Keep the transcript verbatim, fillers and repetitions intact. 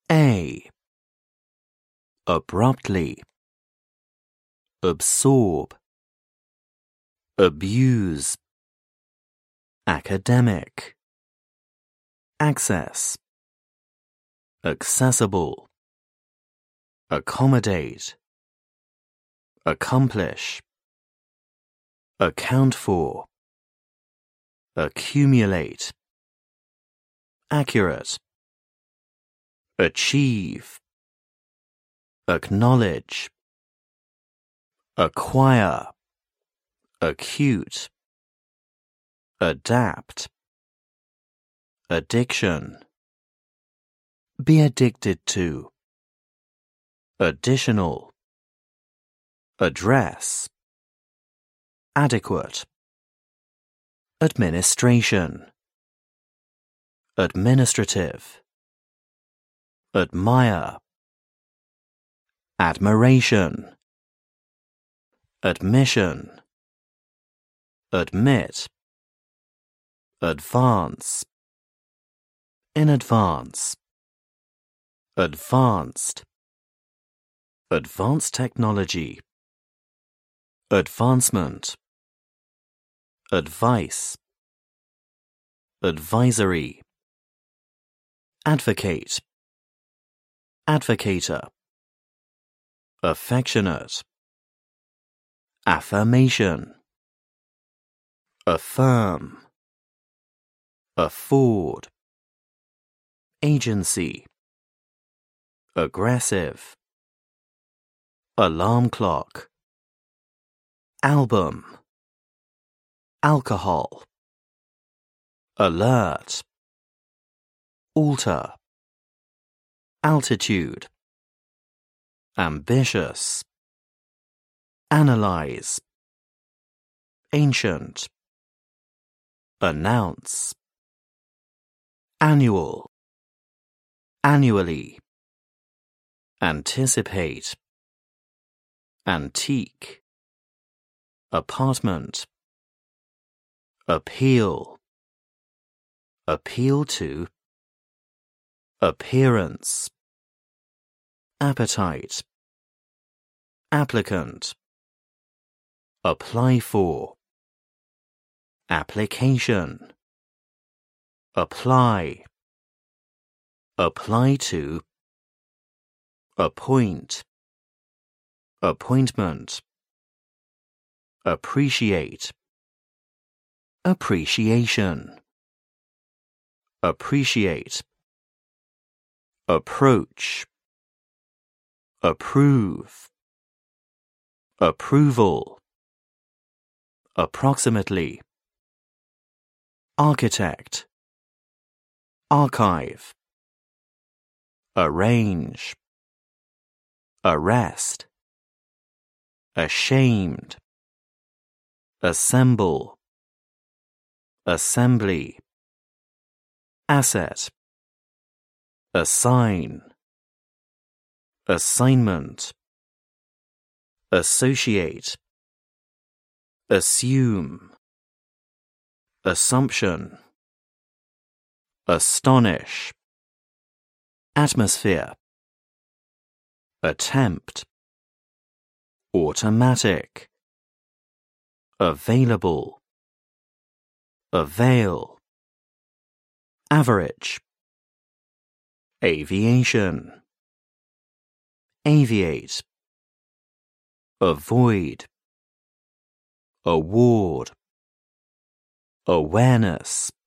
A. Abruptly. Absorb. Abuse. Academic. Access. Accessible. Accommodate. Accomplish. Account for. Accumulate. Accurate. Achieve. Acknowledge. Acquire. Acute. Adapt. Addiction. Be addicted to. Additional. Address. Adequate. Administration. Administrative. Admire. Admiration. Admission. Admit. Advance. In advance. Advanced. Advanced technology. Advancement. Advice. Advisory. Advocate. Advocator. Affectionate. Affirmation. Affirm. Afford. Agency. Aggressive. Alarm clock. Album. Alcohol. Alert. Alter. Altitude. Ambitious. Analyze. Ancient. Announce. Annual. Annually. Anticipate. Antique. Apartment. Appeal. Appeal to. Appearance. Appetite. Applicant. Apply for. Application. Apply. Apply to. Appoint. Appointment. Appreciate. Appreciation. Appreciate. Approach. Approve. Approval. Approximately. Architect. Archive. Arrange. Arrest. Ashamed. Assemble. Assembly. Asset. Assign. Assignment. Associate. Assume. Assumption. Astonish. Atmosphere. Attempt. Automatic. Available. Avail. Average. Aviation. Aviate. Avoid. Award. Awareness.